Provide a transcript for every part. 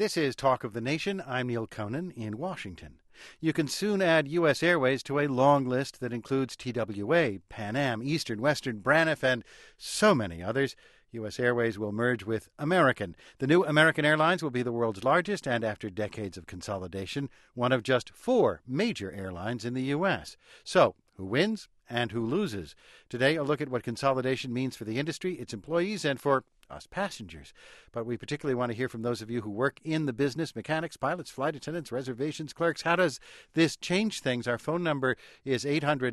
This is Talk of the Nation. I'm Neil Conan in Washington. You can soon add U.S. Airways to a long list that includes TWA, Pan Am, Eastern, Western, Braniff, and so many others. U.S. Airways will merge with American. The new American Airlines will be the world's largest and, after decades of consolidation, one of just 4 major airlines in the U.S. So, who wins and who loses? Today, a look at what consolidation means for the industry, its employees, and for us passengers. But we particularly want to hear from those of you who work in the business: mechanics, pilots, flight attendants, reservations clerks. How does this change things? Our phone number is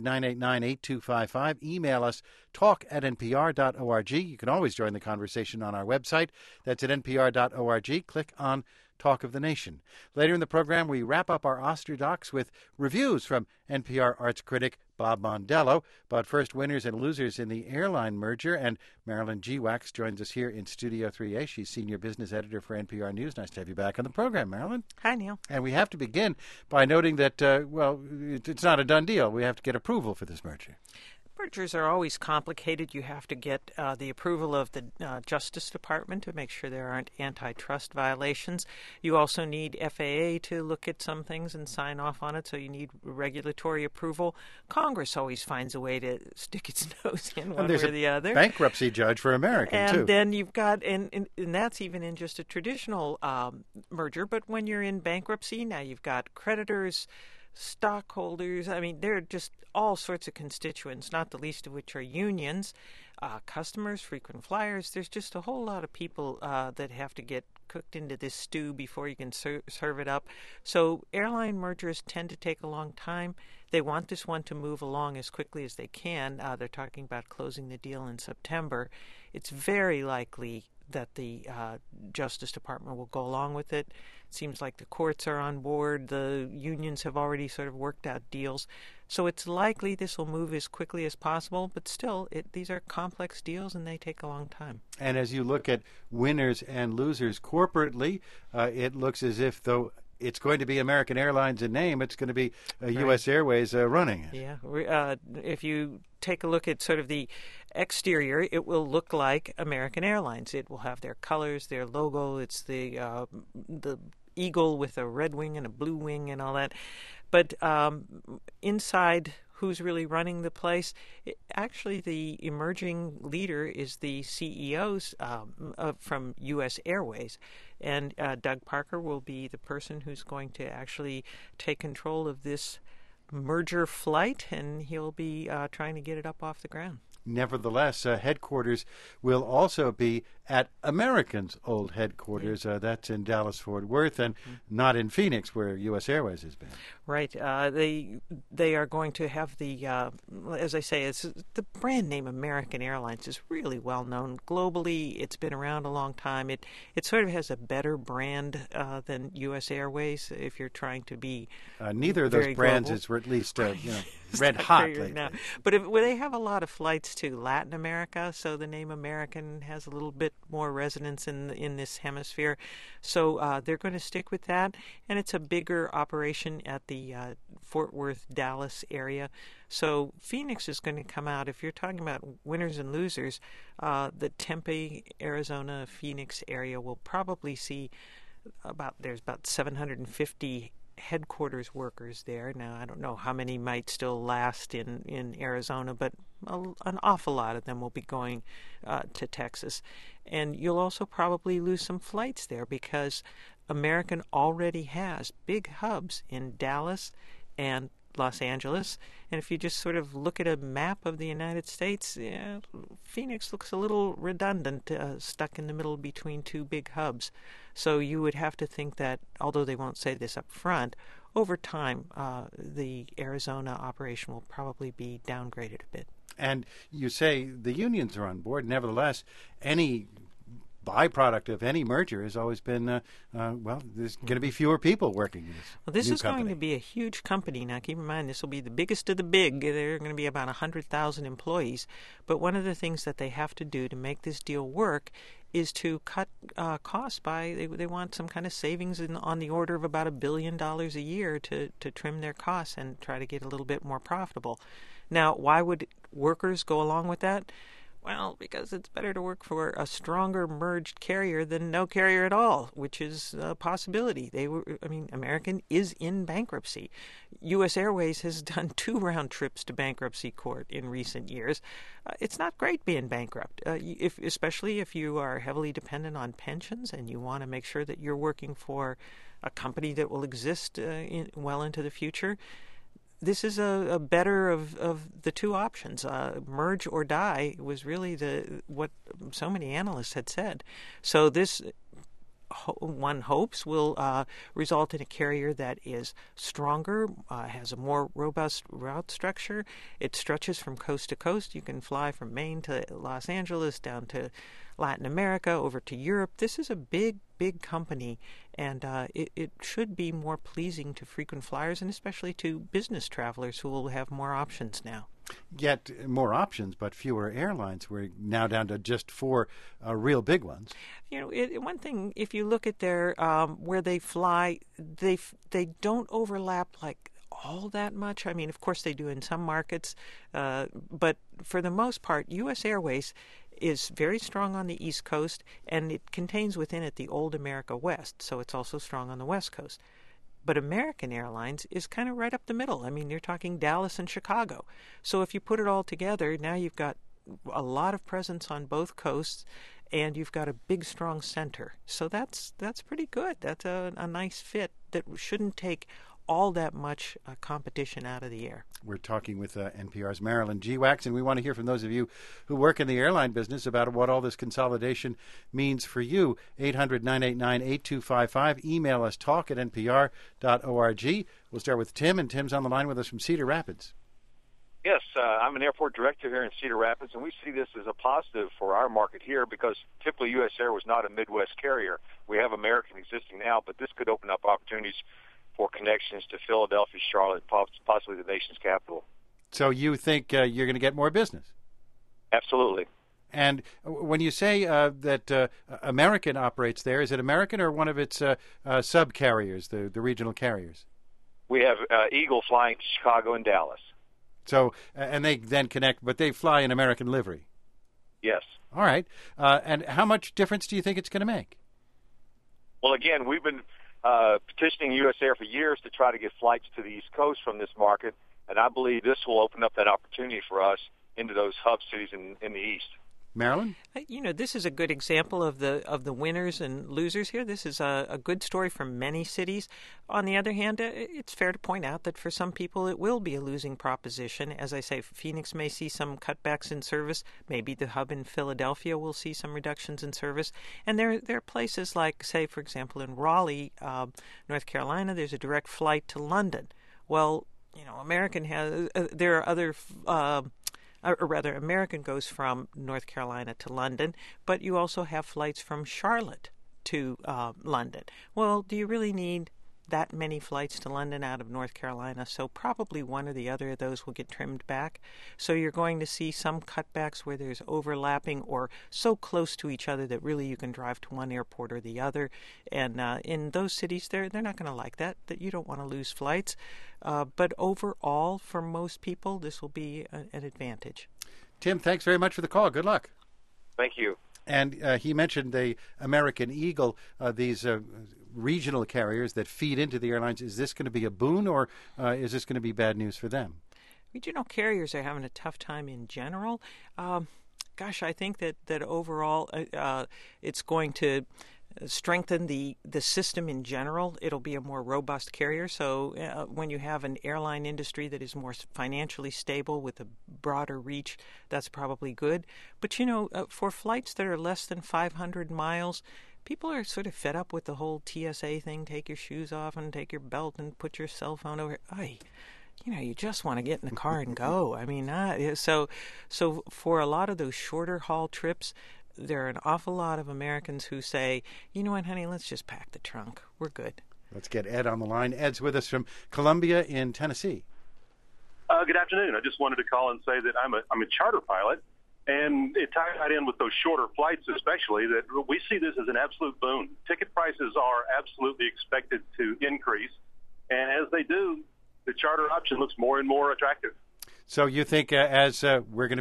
800-989-8255. Email us, talk@npr.org. You can always join the conversation on our website. That's at npr.org. Click on Talk of the Nation. Later in the program, we wrap up our Osterdocs with reviews from NPR arts critic Bob Mondello. But first, winners and losers in the airline merger. And Marilyn Geewax joins us here in Studio 3A. She's senior business editor for NPR News. Nice to have you back on the program, Marilyn. Hi, Neil. And we have to begin by noting that, it's not a done deal. We have to get approval for this merger. Mergers are always complicated. You have to get the approval of the Justice Department to make sure there aren't antitrust violations. You also need FAA to look at some things and sign off on it, so you need regulatory approval. Congress always finds a way to stick its nose in one way or the other. Bankruptcy judge for American, too. And then you've got, and that's even in just a traditional merger, but when you're in bankruptcy, now you've got creditors, stockholders. I mean, there are just all sorts of constituents, not the least of which are unions, customers, frequent flyers. There's just a whole lot of people that have to get cooked into this stew before you can serve it up. So airline mergers tend to take a long time. They want this one to move along as quickly as they can. They're talking about closing the deal in September. It's very likely that the Justice Department will go along with it. It seems like the courts are on board. The unions have already sort of worked out deals. So it's likely this will move as quickly as possible, but still, these are complex deals and they take a long time. And as you look at winners and losers corporately, it looks as if, though it's going to be American Airlines in name, it's going to be U.S. Airways running it. Yeah. If you take a look at sort of the exterior, it will look like American Airlines. It will have their colors, their logo. It's the eagle with a red wing and a blue wing and all that. But inside, who's really running the place? Actually, the emerging leader is the CEOs from U.S. Airways. And Doug Parker will be the person who's going to actually take control of this merger flight, and he'll be trying to get it up off the ground. Nevertheless, headquarters will also be at American's old headquarters. That's in Dallas-Fort Worth and not in Phoenix, where U.S. Airways has been. Right. They are going to have the, as I say, it's the brand name American Airlines is really well known globally. It's been around a long time. It sort of has a better brand than U.S. Airways if you're trying to be neither of those brands global. is at least red hot lately. Now. But they have a lot of flights to Latin America, so the name American has a little bit more resonance in this hemisphere. So they're going to stick with that, and it's a bigger operation at the Fort Worth, Dallas area. So Phoenix is going to come out. If you're talking about winners and losers, the Tempe, Arizona, Phoenix area will probably see there's about 750 headquarters workers there. Now, I don't know how many might still last in Arizona, but an awful lot of them will be going to Texas. And you'll also probably lose some flights there because American already has big hubs in Dallas and Los Angeles. And if you just sort of look at a map of the United States, Phoenix looks a little redundant, stuck in the middle between 2 big hubs. So you would have to think that, although they won't say this up front, over time the Arizona operation will probably be downgraded a bit. And you say the unions are on board. Nevertheless, any byproduct of any merger has always been, there's going to be fewer people working in this. Well, this is company. going to be a huge company. Now, keep in mind, this will be the biggest of the big. There are going to be about 100,000 employees. But one of the things that they have to do to make this deal work is to cut costs by, they want some kind of savings on the order of about $1 billion a year to trim their costs and try to get a little bit more profitable. Now, why would workers go along with that? Well, because it's better to work for a stronger merged carrier than no carrier at all, which is a possibility. American is in bankruptcy. U.S. Airways has done 2 round trips to bankruptcy court in recent years. It's not great being bankrupt, especially if you are heavily dependent on pensions and you want to make sure that you're working for a company that will exist well into the future. This is a better of the 2 options. Merge or die was really what so many analysts had said. So this, one hopes, will result in a carrier that is stronger, has a more robust route structure. It stretches from coast to coast. You can fly from Maine to Los Angeles, down to Latin America, over to Europe. This is a big company, and it should be more pleasing to frequent flyers and especially to business travelers who will have more options now. Yet more options, but fewer airlines. We're now down to just 4 real big ones. One thing, if you look at their where they fly, they don't overlap like all that much. I mean, of course they do in some markets, but for the most part, U.S. Airways is very strong on the East Coast, and it contains within it the old America West, so it's also strong on the West Coast. But American Airlines is kind of right up the middle. I mean, you're talking Dallas and Chicago. So if you put it all together, now you've got a lot of presence on both coasts, and you've got a big, strong center. So that's pretty good. That's a nice fit that shouldn't take all that much competition out of the air. We're talking with NPR's Marilyn Geewax, and we want to hear from those of you who work in the airline business about what all this consolidation means for you. 800-989-8255. Email us, talk@npr.org. We'll start with Tim, and Tim's on the line with us from Cedar Rapids. Yes, I'm an airport director here in Cedar Rapids, and we see this as a positive for our market here because typically U.S. Air was not a Midwest carrier. We have American existing now, but this could open up opportunities for connections to Philadelphia, Charlotte, possibly the nation's capital. So you think you're going to get more business? Absolutely. And when you say that American operates there, is it American or one of its sub-carriers, the regional carriers? We have Eagle flying to Chicago and Dallas. So, and they then connect, but they fly in American livery? Yes. All right. And how much difference do you think it's going to make? Well, again, we've been petitioning U.S. Air for years to try to get flights to the East Coast from this market, and I believe this will open up that opportunity for us into those hub cities in the East. Marilyn? This is a good example of the winners and losers here. This is a good story for many cities. On the other hand, it's fair to point out that for some people it will be a losing proposition. As I say, Phoenix may see some cutbacks in service. Maybe the hub in Philadelphia will see some reductions in service. And there are places like, say, for example, in Raleigh, North Carolina, there's a direct flight to London. Well, American has there are other or rather, American goes from North Carolina to London, but you also have flights from Charlotte to London. Well, do you really need that many flights to London out of North Carolina? So probably one or the other of those will get trimmed back. So you're going to see some cutbacks where there's overlapping or so close to each other that really you can drive to one airport or the other. And in those cities, they're not going to like that you don't want to lose flights. But overall, for most people, this will be an advantage. Tim, thanks very much for the call. Good luck. Thank you. And he mentioned the American Eagle, these regional carriers that feed into the airlines. Is this going to be a boon, or is this going to be bad news for them? Regional carriers are having a tough time in general. I think that overall it's going to strengthen the system in general. It'll be a more robust carrier. So when you have an airline industry that is more financially stable with a broader reach, that's probably good. But, for flights that are less than 500 miles, people are sort of fed up with the whole TSA thing. Take your shoes off and take your belt and put your cell phone over. You just want to get in the car and go. I mean, so for a lot of those shorter haul trips, there are an awful lot of Americans who say, you know what, honey, let's just pack the trunk. We're good. Let's get Ed on the line. Ed's with us from Columbia in Tennessee. Good afternoon. I just wanted to call and say that I'm a charter pilot, and it ties right in with those shorter flights especially, that we see this as an absolute boon. Ticket prices are absolutely expected to increase, and as they do, the charter option looks more and more attractive. So you think as we're going to be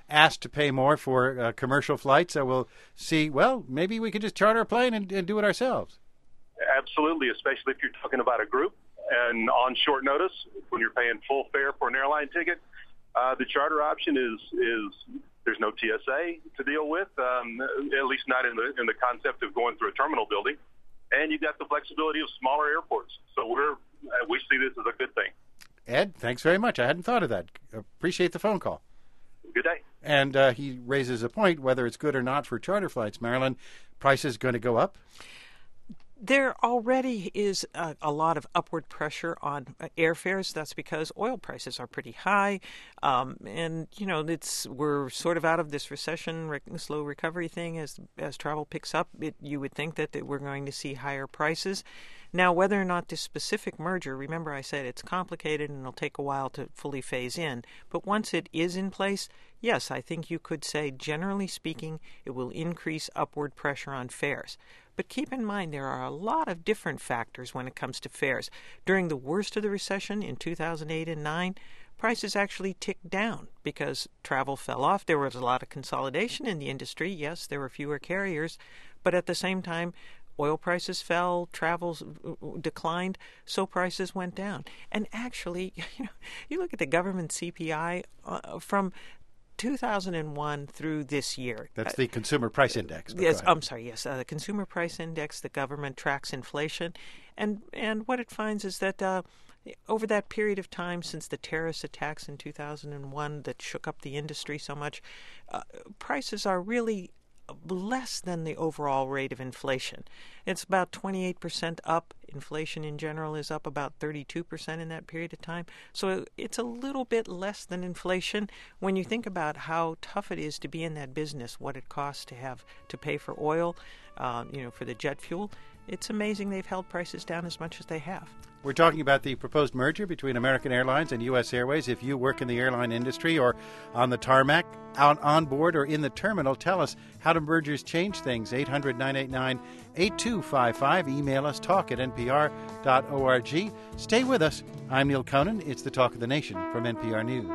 asked to pay more for commercial flights, will see, well, maybe we could just charter a plane and do it ourselves. Absolutely, especially if you're talking about a group and on short notice when you're paying full fare for an airline ticket. The charter option is there's no TSA to deal with, at least not in the concept of going through a terminal building, and you've got the flexibility of smaller airports. So we see this as a good thing. Ed, thanks very much. I hadn't thought of that. Appreciate the phone call. Good day. And he raises a point, whether it's good or not for charter flights. Marilyn, prices going to go up? There already is a lot of upward pressure on airfares. That's because oil prices are pretty high, and we're sort of out of this recession, slow recovery thing. As travel picks up, you would think that we're going to see higher prices. Now, whether or not this specific merger, remember I said it's complicated and it'll take a while to fully phase in, but once it is in place, yes, I think you could say, generally speaking, it will increase upward pressure on fares. But keep in mind there are a lot of different factors when it comes to fares. During the worst of the recession in 2008 and 9, prices actually ticked down because travel fell off. There was a lot of consolidation in the industry. Yes, there were fewer carriers, but at the same time, oil prices fell, travel declined, so prices went down. And actually, you look at the government CPI from 2001 through this year. That's the Consumer Price Index. Yes, I'm sorry. Yes, the Consumer Price Index. The government tracks inflation, and what it finds is that over that period of time since the terrorist attacks in 2001 that shook up the industry so much, prices are really less than the overall rate of inflation. It's about 28% up. Inflation in general is up about 32% in that period of time. So it's a little bit less than inflation when you think about how tough it is to be in that business, what it costs to have to pay for oil, for the jet fuel. It's amazing they've held prices down as much as they have. We're talking about the proposed merger between American Airlines and U.S. Airways. If you work in the airline industry or on the tarmac, out on board, or in the terminal, tell us how do mergers change things. 800-989-8255. Email us, talk@npr.org. Stay with us. I'm Neil Conan. It's the Talk of the Nation from NPR News.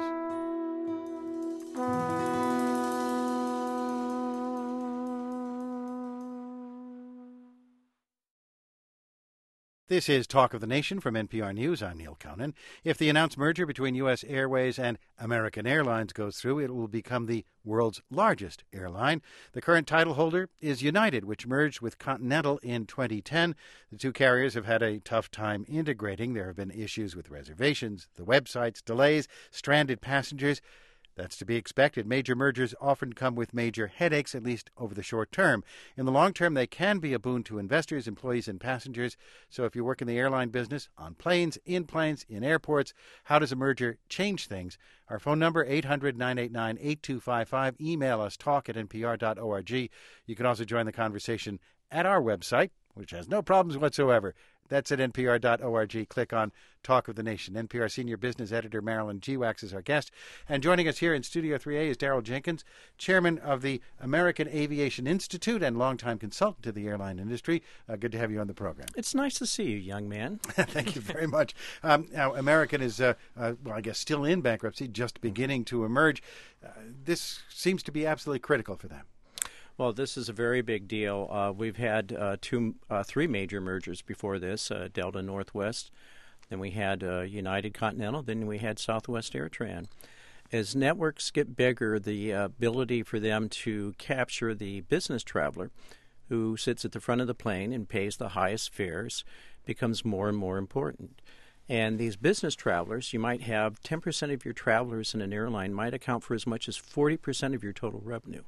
This is Talk of the Nation from NPR News. I'm Neil Conan. If the announced merger between U.S. Airways and American Airlines goes through, it will become the world's largest airline. The current title holder is United, which merged with Continental in 2010. The two carriers have had a tough time integrating. There have been issues with reservations, the websites, delays, stranded passengers. That's to be expected. Major mergers often come with major headaches, at least over the short term. In the long term, they can be a boon to investors, employees, and passengers. So if you work in the airline business, on planes, in airports, how does a merger change things? Our phone number, 800-989-8255. Email us, talk@npr.org. You can also join the conversation at our website, which has no problems whatsoever. That's at npr.org. Click on Talk of the Nation. NPR Senior Business Editor Marilyn Gewax is our guest. And joining us here in Studio 3A is Daryl Jenkins, chairman of the American Aviation Institute and longtime consultant to the airline industry. Good to have you on the program. It's nice to see you, young man. Thank you very much. Now, American is, I guess, still in bankruptcy, just beginning to emerge. This seems to be absolutely critical for them. Well, this is a very big deal. We've had three major mergers before this, Delta Northwest, then we had United Continental, then we had Southwest AirTran. As networks get bigger, the ability for them to capture the business traveler who sits at the front of the plane and pays the highest fares becomes more and more important. And these business travelers, you might have 10% of your travelers in an airline might account for as much as 40% of your total revenue.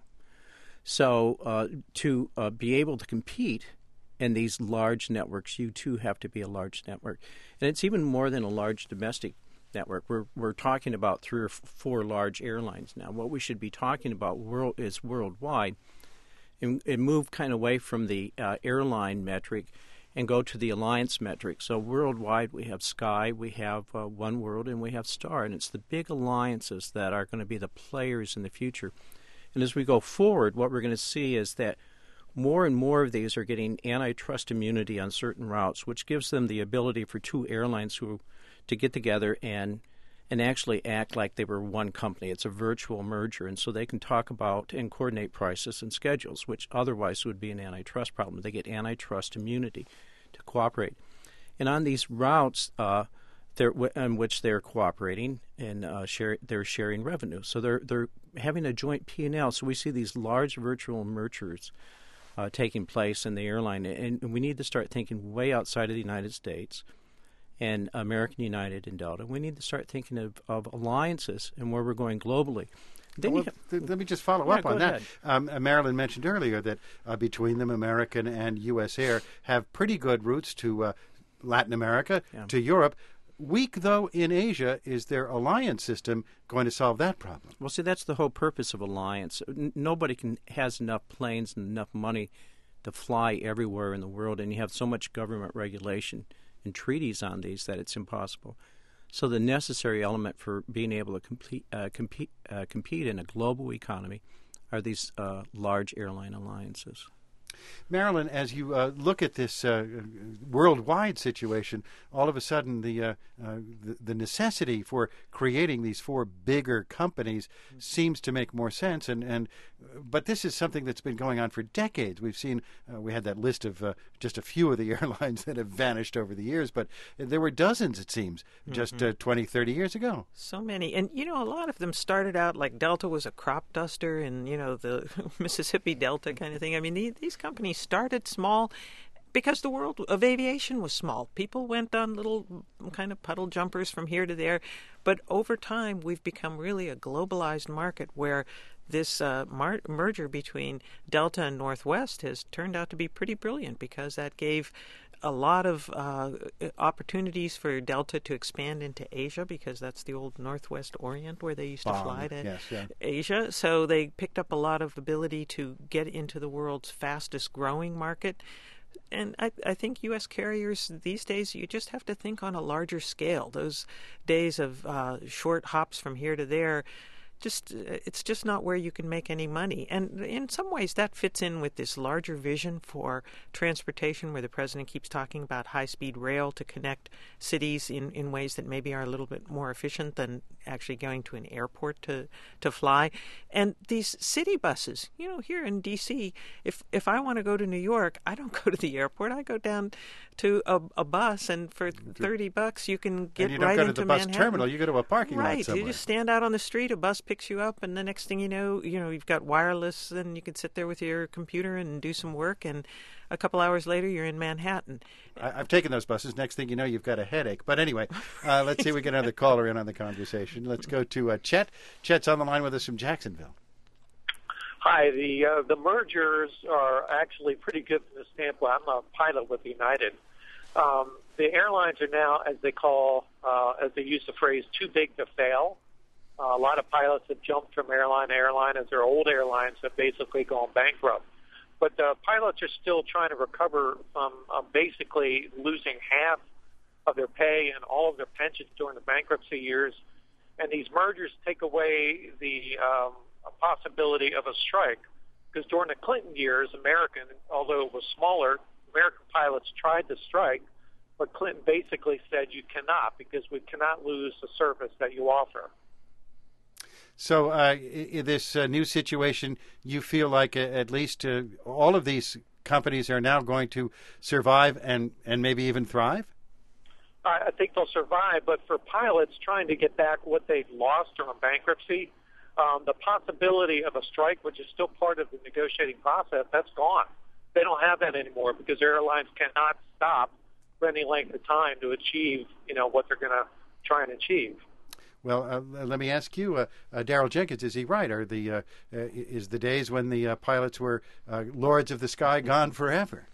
So to be able to compete in these large networks, you too have to be a large network. And it's even more than a large domestic network. We're talking about 3 or 4 large airlines now. What we should be talking about is worldwide and move kind of away from the airline metric and go to the alliance metric. So worldwide we have Sky, we have One World, and we have Star. And it's the big alliances that are going to be the players in the future. And as we go forward, what we're going to see is that more and more of these are getting antitrust immunity on certain routes, which gives them the ability for two airlines to get together and and actually act like they were one company. It's a virtual merger, and so they can talk about and coordinate prices and schedules, which otherwise would be an antitrust problem. They get antitrust immunity to cooperate. And on these routes on which they're cooperating and they're sharing revenue. So they're having a joint P&L. So we see these large virtual mergers taking place in the airline, and we need to start thinking way outside of the United States and American United and Delta. We need to start thinking of alliances and where we're going globally. Then let me just follow up on that. Marilyn mentioned earlier that between them, American and U.S. Air have pretty good routes to Latin America, to Europe. Weak, though, in Asia. Is their alliance system going to solve that problem? Well, see, that's the whole purpose of alliance. Nobody has enough planes and enough money to fly everywhere in the world, and you have so much government regulation and treaties on these that it's impossible. So the necessary element for being able to compete in a global economy are these large airline alliances. Marilyn, as you look at this worldwide situation, all of a sudden the necessity for creating these four bigger companies seems to make more sense. But this is something that's been going on for decades. We've seen we had that list of just a few of the airlines that have vanished over the years, but there were dozens, it seems, just 20, 30 years ago. So many. And, a lot of them started out like Delta was a crop duster and, the Mississippi Delta kind of thing. I mean, these companies started small because the world of aviation was small. People went on little kind of puddle jumpers from here to there. But over time, we've become really a globalized market where this merger between Delta and Northwest has turned out to be pretty brilliant because that gave a lot of opportunities for Delta to expand into Asia because that's the old Northwest Orient where they used to fly to Asia. So they picked up a lot of ability to get into the world's fastest growing market. And I think U.S. carriers these days, you just have to think on a larger scale. Those days of short hops from here to there, it's just not where you can make any money. And in some ways that fits in with this larger vision for transportation where the president keeps talking about high-speed rail to connect cities in ways that maybe are a little bit more efficient than actually going to an airport to fly. And these city buses, here in D.C., if I want to go to New York, I don't go to the airport. I go down to a bus, and for $30 you can get right into Manhattan. And you don't go to the bus terminal. You go to a parking lot somewhere. Right. You just stand out on the street, a bus picks you up, and the next thing you know, you've got wireless, and you can sit there with your computer and do some work, and a couple hours later you're in Manhattan. I've taken those buses. Next thing you know, you've got a headache. But anyway, let's see if we get another caller in on the conversation. Let's go to Chet. Chet's on the line with us from Jacksonville. Hi. The mergers are actually pretty good from the standpoint. I'm a pilot with United. The airlines are now, as they use the phrase, too big to fail. A lot of pilots have jumped from airline to airline as their old airlines have basically gone bankrupt. But the pilots are still trying to recover from basically losing half of their pay and all of their pensions during the bankruptcy years. And these mergers take away the possibility of a strike. Because during the Clinton years, although it was smaller, American pilots tried to strike, but Clinton basically said you cannot because we cannot lose the service that you offer. So in this new situation, you feel like at least all of these companies are now going to survive and maybe even thrive? I think they'll survive, but for pilots trying to get back what they've lost during bankruptcy, the possibility of a strike, which is still part of the negotiating process, that's gone. They don't have that anymore because airlines cannot stop for any length of time to achieve, what they're going to try and achieve. Well, let me ask you, Darrell Jenkins, is he right? Is the days when the pilots were lords of the sky gone forever?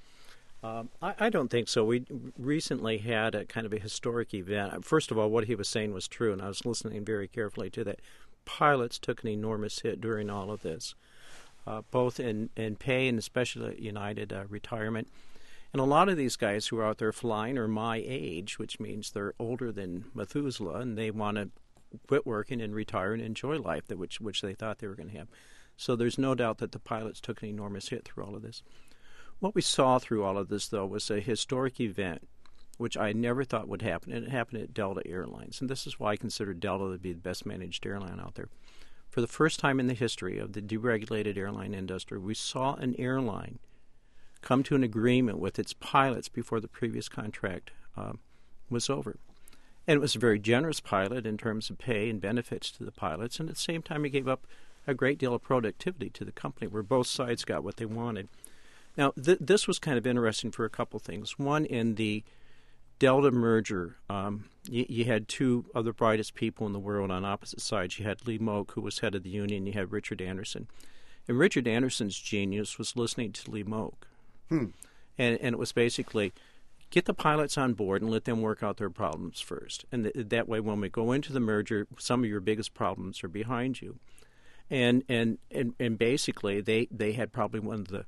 I don't think so. We recently had a kind of a historic event. First of all, what he was saying was true, and I was listening very carefully to that. Pilots took an enormous hit during all of this, both in pay and especially at United retirement. And a lot of these guys who are out there flying are my age, which means they're older than Methuselah, and they want to quit working and retire and enjoy life, which they thought they were going to have. So there's no doubt that the pilots took an enormous hit through all of this. What we saw through all of this, though, was a historic event which I never thought would happen, and it happened at Delta Airlines. And this is why I consider Delta to be the best managed airline out there. For the first time in the history of the deregulated airline industry, we saw an airline come to an agreement with its pilots before the previous contract was over. And it was a very generous pilot in terms of pay and benefits to the pilots, and at the same time it gave up a great deal of productivity to the company where both sides got what they wanted. Now, this was kind of interesting for a couple things. One, in the Delta merger, you had two of the brightest people in the world on opposite sides. You had Lee Moak, who was head of the union, you had Richard Anderson. And Richard Anderson's genius was listening to Lee Moak. And it was basically, get the pilots on board and let them work out their problems first. And that way, when we go into the merger, some of your biggest problems are behind you. And basically, they had probably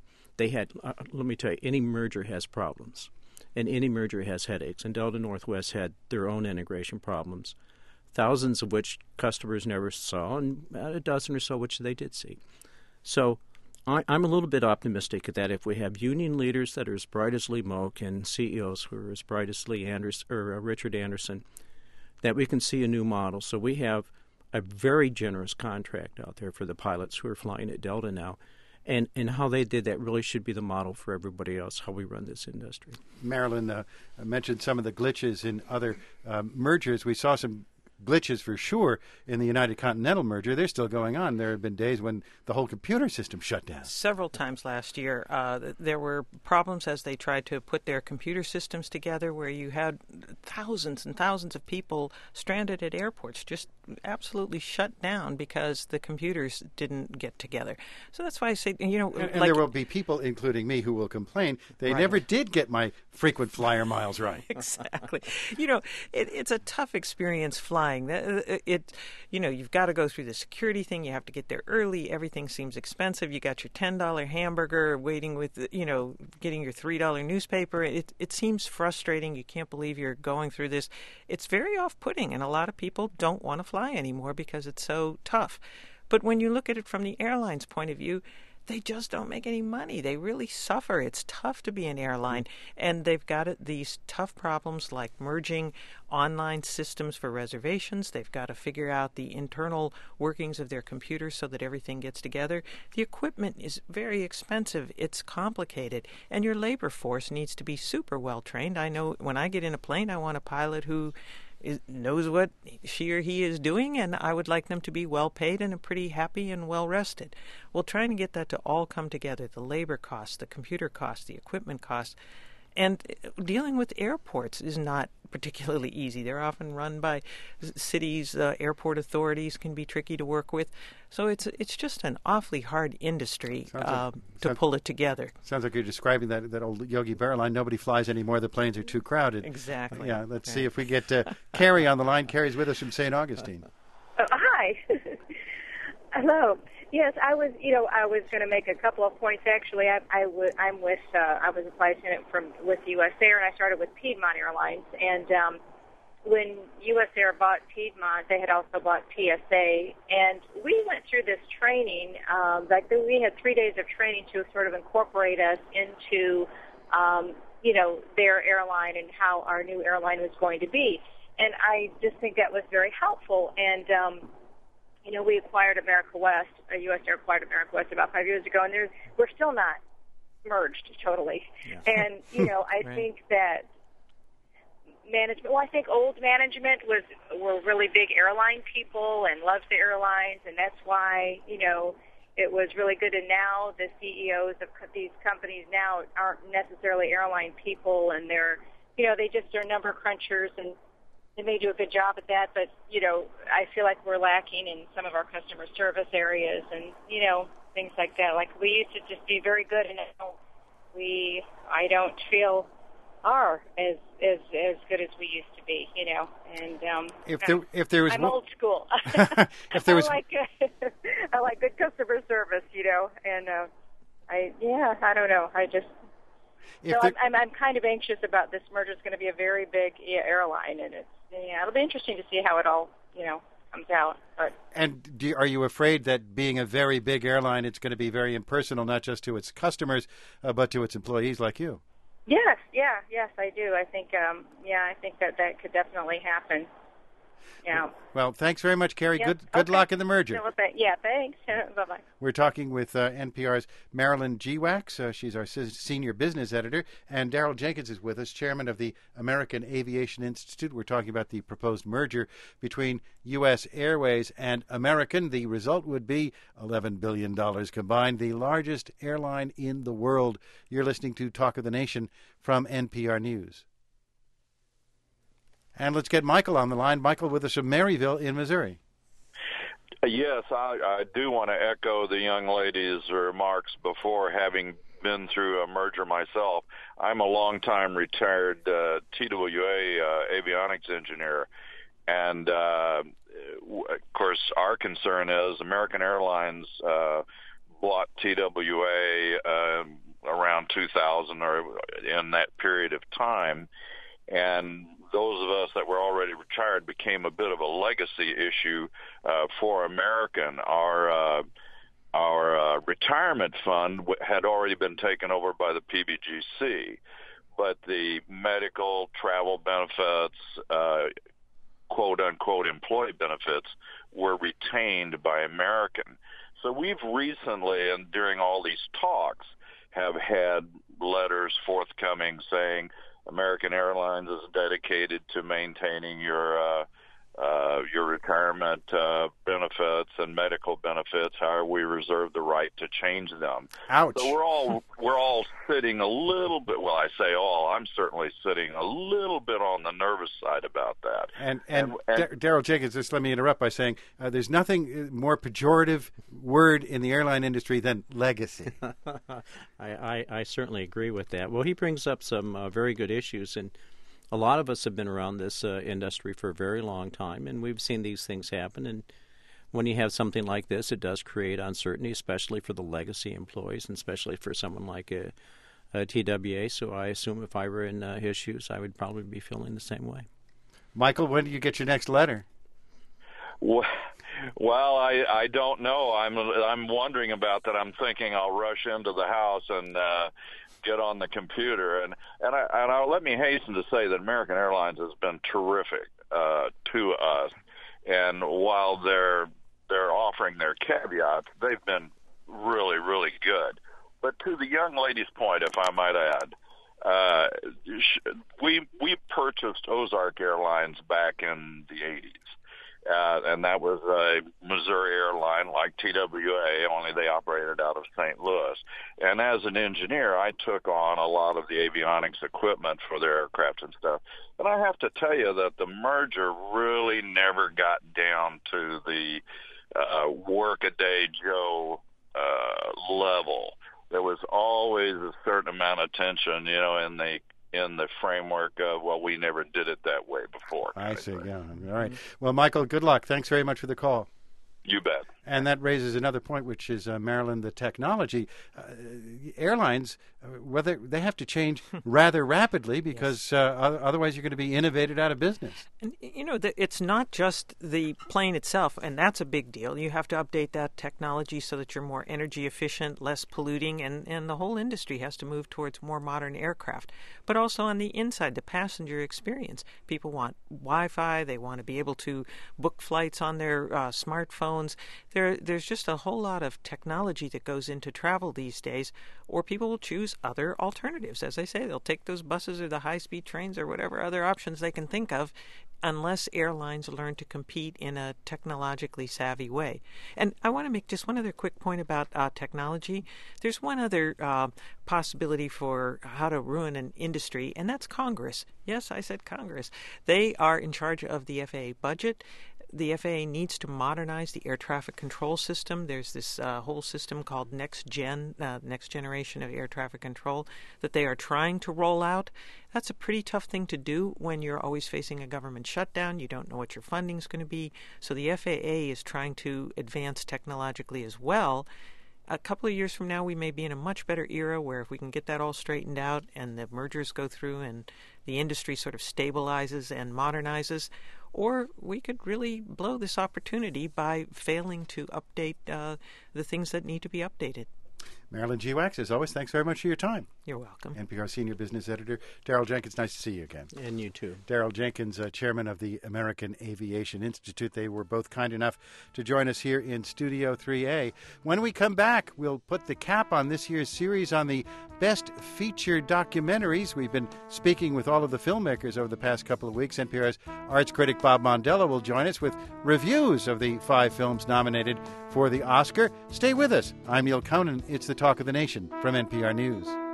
let me tell you, any merger has problems. And any merger has headaches. And Delta Northwest had their own integration problems, thousands of which customers never saw, and a dozen or so which they did see. So I'm a little bit optimistic that if we have union leaders that are as bright as Lee Moak and CEOs who are as bright as Richard Anderson, that we can see a new model. So we have a very generous contract out there for the pilots who are flying at Delta now. And how they did that really should be the model for everybody else, how we run this industry. Marilyn mentioned some of the glitches in other mergers. We saw some glitches for sure in the United Continental merger. They're still going on. There have been days when the whole computer system shut down. Several times last year, there were problems as they tried to put their computer systems together where you had thousands and thousands of people stranded at airports, just absolutely shut down because the computers didn't get together. So that's why I say, And there will be people, including me, who will complain they never did get my frequent flyer miles right. Exactly. It's a tough experience flying. You've got to go through the security thing. You have to get there early. Everything seems expensive. You got your $10 hamburger waiting with, getting your $3 newspaper. It seems frustrating. You can't believe you're going through this. It's very off-putting, and a lot of people don't want to fly anymore because it's so tough. But when you look at it from the airline's point of view, they just don't make any money. They really suffer. It's tough to be an airline. And they've got these tough problems like merging online systems for reservations. They've got to figure out the internal workings of their computers so that everything gets together. The equipment is very expensive. It's complicated. And your labor force needs to be super well trained. I know when I get in a plane, I want a pilot who knows what she or he is doing, and I would like them to be well paid and pretty happy and well rested. Well, trying to get that to all come together, the labor costs, the computer costs, the equipment costs, and dealing with airports is not particularly easy. They're often run by cities, airport authorities can be tricky to work with. So it's just an awfully hard industry to pull it together. Sounds like you're describing that old Yogi Berra line, nobody flies anymore, the planes are too crowded. Exactly. Let's see if we get Carrie on the line. Carrie's with us from St. Augustine. Hi. Hello. Yes, I was going to make a couple of points. Actually, I was a flight attendant with U.S. Air, and I started with Piedmont Airlines. And when U.S. Air bought Piedmont, they had also bought PSA, and we went through this training. We had 3 days of training to sort of incorporate us into, their airline and how our new airline was going to be. And I just think that was very helpful. And we acquired America West, U.S. Air acquired America West about 5 years ago, and we're still not merged totally. Yeah. And, I right. think that I think old management were really big airline people and loved the airlines, and that's why, it was really good. And now the CEOs of these companies now aren't necessarily airline people, and they're, they just are number crunchers, and they may do a good job at that, but, I feel like we're lacking in some of our customer service areas and, things like that. Like, we used to just be very good, and now I don't feel are as good as we used to be, And if there was I'm old school. If there was I like good customer service, and I don't know. I'm kind of anxious about this merger. It's going to be a very big airline, and it'll be interesting to see how it all comes out. But. And are you afraid that being a very big airline, it's going to be very impersonal, not just to its customers, but to its employees like you? Yes, yes, I do. I think, I think that could definitely happen. Yeah. Well, thanks very much, Carrie. Yeah. Good luck in the merger. Yeah, thanks. Bye-bye. We're talking with NPR's Marilyn Geewax. She's our senior business editor. And Daryl Jenkins is with us, chairman of the American Aviation Institute. We're talking about the proposed merger between U.S. Airways and American. The result would be $11 billion combined, the largest airline in the world. You're listening to Talk of the Nation from NPR News. And let's get Michael on the line. Michael with us from Maryville in Missouri. Yes, I do want to echo the young lady's remarks before, having been through a merger myself. I'm a longtime retired TWA avionics engineer, and of course our concern is American Airlines bought TWA around 2000 or in that period of time, and those of us that were already retired became a bit of a legacy issue for American. Our retirement fund had already been taken over by the PBGC, but the medical, travel benefits, quote-unquote employee benefits were retained by American. So we've recently, and during all these talks, have had letters forthcoming saying American Airlines is dedicated to maintaining your retirement benefits and medical benefits. However, we reserve the right to change them. Ouch! So we're all sitting a little bit. Well, I say all. I'm certainly sitting a little bit on the nervous side about that. And Daryl Jenkins, just let me interrupt by saying there's nothing more pejorative word in the airline industry than legacy. I certainly agree with that. Well, he brings up some very good issues, and a lot of us have been around this industry for a very long time, and we've seen these things happen. And when you have something like this, it does create uncertainty, especially for the legacy employees, and especially for someone like a TWA. So I assume if I were in his shoes, I would probably be feeling the same way. Michael, when do you get your next letter? Well, I don't know. I'm wondering about that. I'm thinking I'll rush into the house and get on the computer, and let me hasten to say that American Airlines has been terrific to us, and while they're offering their caveats, they've been really, really good. But to the young lady's point, if I might add, we purchased Ozark Airlines back in the 80s. And that was a Missouri airline like TWA, only they operated out of St. Louis. And as an engineer, I took on a lot of the avionics equipment for their aircraft and stuff. And I have to tell you that the merger really never got down to the work-a-day Joe level. There was always a certain amount of tension, in the framework of, well, we never did it that way before. I see, yeah. All right. Well, Michael, good luck. Thanks very much for the call. You bet. And that raises another point, which is, Marilyn, the technology. Airlines, whether they have to change rather rapidly because otherwise you're going to be innovated out of business. And, it's not just the plane itself, and that's a big deal. You have to update that technology so that you're more energy efficient, less polluting, and the whole industry has to move towards more modern aircraft. But also on the inside, the passenger experience. People want Wi-Fi. They want to be able to book flights on their smartphones. There's just a whole lot of technology that goes into travel these days, or people will choose other alternatives. As I say, they'll take those buses or the high-speed trains or whatever other options they can think of, unless airlines learn to compete in a technologically savvy way. And I want to make just one other quick point about technology. There's one other possibility for how to ruin an industry, and that's Congress. Yes, I said Congress. They are in charge of the FAA budget. The FAA needs to modernize the air traffic control system. There's this whole system called Next Generation of Air Traffic Control, that they are trying to roll out. That's a pretty tough thing to do when you're always facing a government shutdown. You don't know what your funding's going to be. So the FAA is trying to advance technologically as well. A couple of years from now, we may be in a much better era where if we can get that all straightened out and the mergers go through and the industry sort of stabilizes and modernizes, or we could really blow this opportunity by failing to update the things that need to be updated. Marilyn G. Wax, as always, thanks very much for your time. You're welcome. NPR Senior Business Editor Daryl Jenkins, nice to see you again. And you too. Daryl Jenkins, chairman of the American Aviation Institute. They were both kind enough to join us here in Studio 3A. When we come back, we'll put the cap on this year's series on the best feature documentaries. We've been speaking with all of the filmmakers over the past couple of weeks. NPR's arts critic Bob Mondello will join us with reviews of the 5 films nominated for the Oscar. Stay with us. I'm Neil Conan. It's the Talk of the Nation from NPR News.